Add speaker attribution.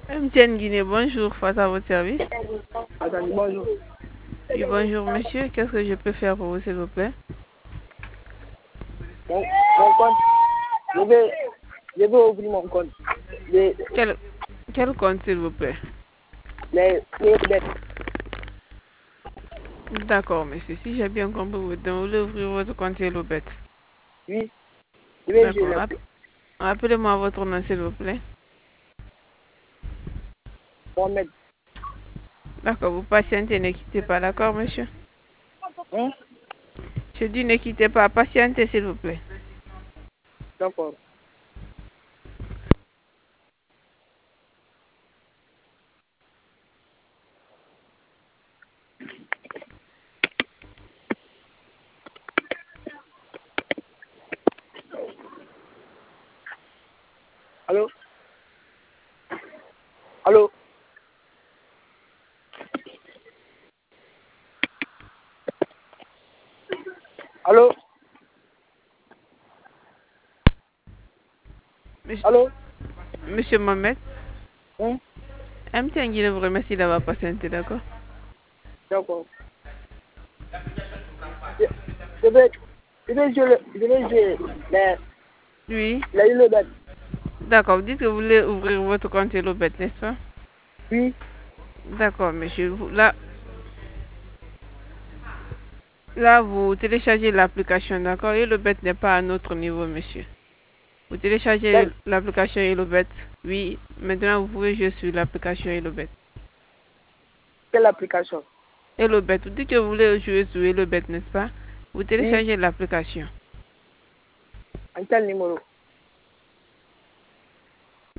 Speaker 1: MTN Guinée, bonjour, face à votre service.
Speaker 2: Attendez, bonjour.
Speaker 1: Oui, bonjour monsieur, qu'est-ce que je peux faire pour vous s'il vous plaît?
Speaker 2: Mon compte, je vais ouvrir mon compte. Les,
Speaker 1: Quel compte s'il vous plaît?
Speaker 2: les dettes.
Speaker 1: D'accord monsieur, si j'ai bien compris, vous voulez ouvrir votre compte sur le bête.
Speaker 2: Oui, je vais jouer
Speaker 1: D'accord,
Speaker 2: la
Speaker 1: rappelez-moi votre nom s'il vous plaît.
Speaker 2: Mohamed.
Speaker 1: D'accord, vous patientez, ne quittez pas, d'accord monsieur?
Speaker 2: Hein?
Speaker 1: Je dis ne quittez pas, patientez s'il vous plaît.
Speaker 2: D'accord. Allô? Allô? Allô? Allô?
Speaker 1: Monsieur Mohamed,
Speaker 2: Hein?
Speaker 1: MTN Guinée vous remercie d'avoir patienté, d'accord?
Speaker 2: D'accord. Je, je vais jouer
Speaker 1: Oui,
Speaker 2: le bête.
Speaker 1: d'accord, vous dites que vous voulez ouvrir votre compte sur le bête, n'est-ce pas?
Speaker 2: Oui,
Speaker 1: D'accord monsieur, là, vous téléchargez l'application, d'accord? Et le bête n'est pas à notre niveau, monsieur. Vous téléchargez
Speaker 2: quelle,
Speaker 1: l'application Elobet. Oui, maintenant vous pouvez jouer sur l'application Elobet.
Speaker 2: quelle application?
Speaker 1: Elobet, vous dites que vous voulez jouer sur Elobet, n'est-ce pas? Vous
Speaker 2: Oui,
Speaker 1: téléchargez l'application.
Speaker 2: en quel numéro?